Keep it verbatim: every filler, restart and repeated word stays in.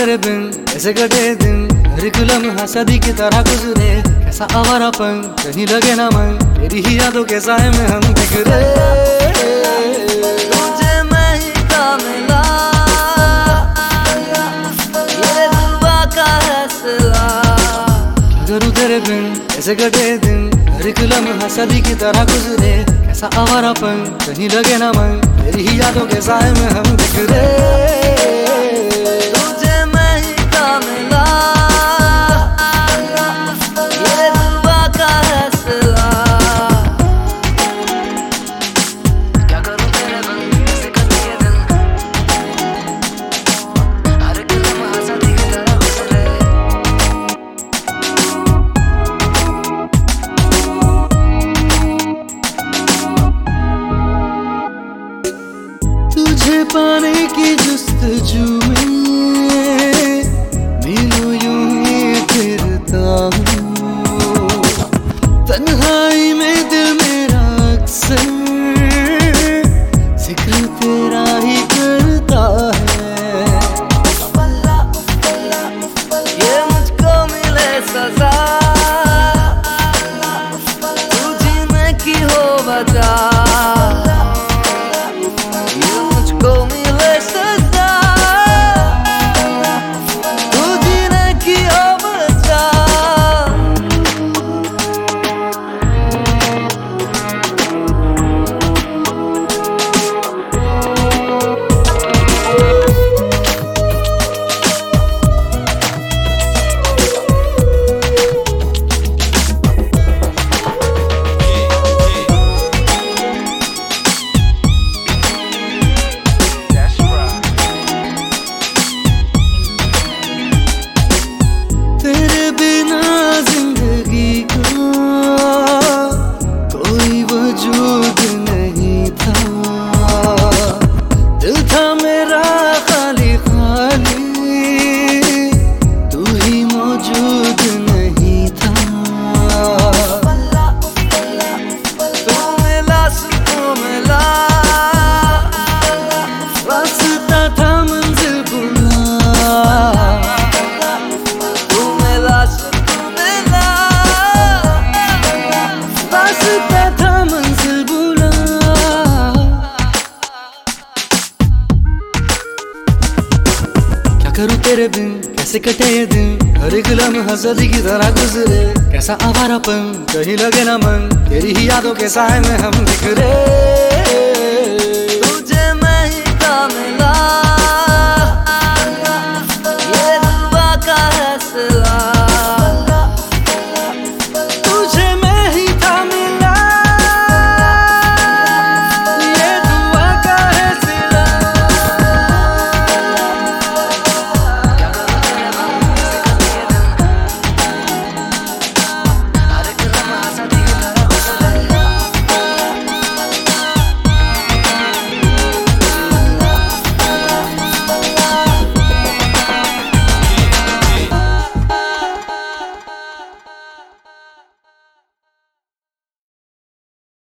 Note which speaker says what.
Speaker 1: तेरे बिन कैसे कटे दिन, हर एक लम्हा सदी की तरह गुजरे। कैसा आवारापन कहीं लगे ना मन, तेरी ही यादों के साए में हम बिखरे।
Speaker 2: तुझे मैं ही का मिला, ये दुआ का फैसला।
Speaker 1: क्या करूं तेरे बिन कैसे कटे दिन, हर एक लम्हा सदी की तरह गुजरे। कैसा आवारापन कहीं लगे ना मन, तेरी ही यादों के साए में हम बिखरे। तुझे पाने की जुस्तजू में मिलूं यूं ही फिरता हूँ। तन्हाई में दिल मेरा अक्सर जिक्र तेरा ही करता है।
Speaker 2: ये मुझको मिले सजा, तू जीने की हो वजह।
Speaker 1: वजूद नहीं था, दिल था मेरा खाली खाली, तू ही मौजूद नहीं था।
Speaker 2: तू मिला सुकून मिला,
Speaker 1: रास्ता था मंजिल बुला।
Speaker 2: तू मिला सुकून मिला,
Speaker 1: रास्ता था मंजिल बुला। क्या करूं तेरे बिन कैसे कटे ये दिन, हर एक लम्हा सदी की तरह गुजरे। कैसा आवारापन कहीं लगे ना मन, तेरी ही यादों के साए में हम बिखरे।